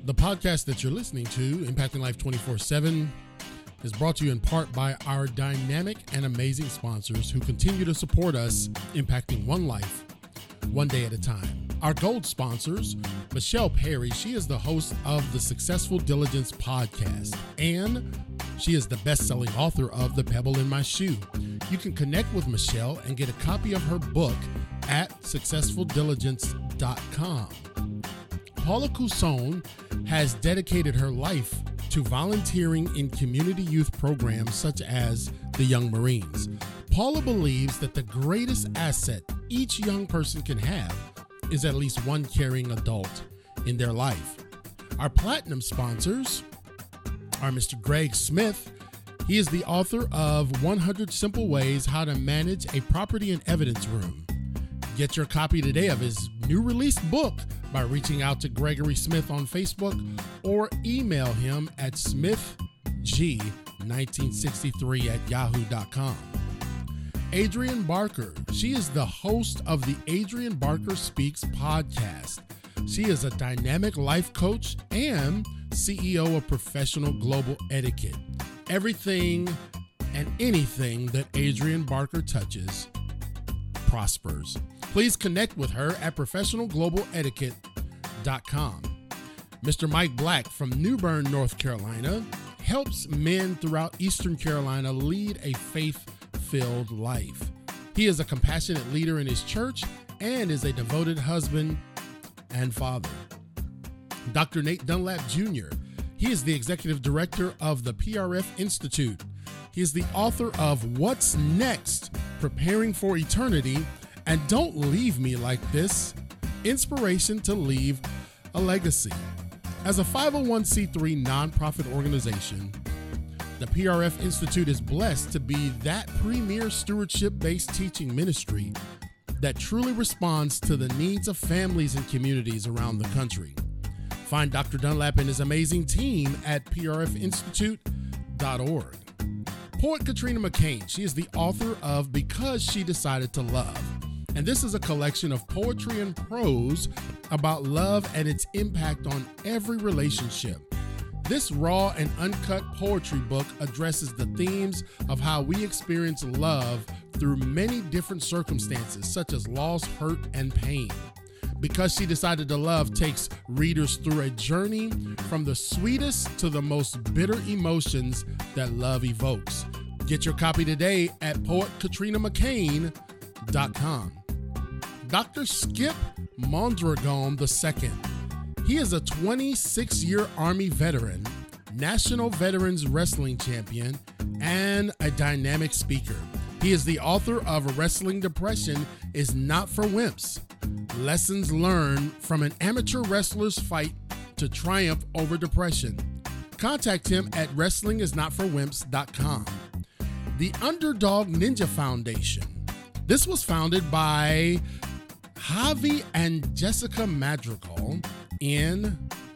The podcast that you're listening to, Impacting Life 24/7, is brought to you in part by our dynamic and amazing sponsors who continue to support us, impacting one life, one day at a time. Our gold sponsors, Michelle Perry, she is the host of the Successful Diligence podcast, and she is the best-selling author of The Pebble in My Shoe. You can connect with Michelle and get a copy of her book at successfuldiligence.com. Paula Cusone has dedicated her life to volunteering in community youth programs such as the Young Marines. Paula believes that the greatest asset each young person can have is at least one caring adult in their life. Our platinum sponsors are Mr. Greg Smith. He is the author of 100 Simple Ways How to Manage a Property and Evidence Room. Get your copy today of his new released book by reaching out to Gregory Smith on Facebook or email him at smithg1963@yahoo.com. Adrienne Barker. She is the host of the Adrienne Barker Speaks podcast. She is a dynamic life coach and CEO of Professional Global Etiquette. Everything and anything that Adrienne Barker touches prospers. Please connect with her at professionalglobaletiquette.com. Mr. Mike Black from New Bern, North Carolina, helps men throughout Eastern Carolina lead a faith-filled life. He is a compassionate leader in his church and is a devoted husband and father. Dr. Nate Dunlap Jr., he is the executive director of the PRF Institute. He is the author of What's Next? Preparing for Eternity and Don't Leave Me Like This, Inspiration to Leave a Legacy. As a 501c3 nonprofit organization, the PRF Institute is blessed to be that premier stewardship-based teaching ministry that truly responds to the needs of families and communities around the country. Find Dr. Dunlap and his amazing team at prfinstitute.org. Poet Katrina McCain, she is the author of Because She Decided to Love. And this is a collection of poetry and prose about love and its impact on every relationship. This raw and uncut poetry book addresses the themes of how we experience love through many different circumstances, such as loss, hurt, and pain. Because She Decided to Love takes readers through a journey from the sweetest to the most bitter emotions that love evokes. Get your copy today at poetKatrinaMcCain.com. Dr. Skip Mondragon II. He is a 26-year Army veteran, National Veterans Wrestling Champion, and a dynamic speaker. He is the author of Wrestling Depression is Not for Wimps. Lessons learned from an amateur wrestler's fight to triumph over depression. Contact him at wrestlingisnotforwimps.com. The Underdog Ninja Foundation. This was founded by Javi and Jessica Madrigal in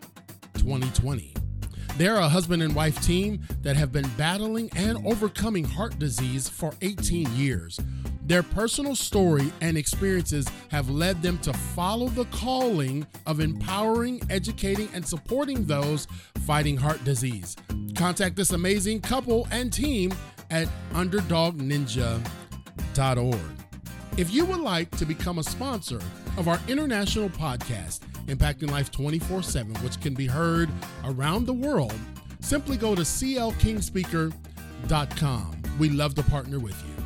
2020. They're a husband and wife team that have been battling and overcoming heart disease for 18 years. Their personal story and experiences have led them to follow the calling of empowering, educating, and supporting those fighting heart disease. Contact this amazing couple and team at underdogninja.org. If you would like to become a sponsor of our international podcast, Impacting Life 24/7, which can be heard around the world, simply go to clkingspeaker.com. We love to partner with you.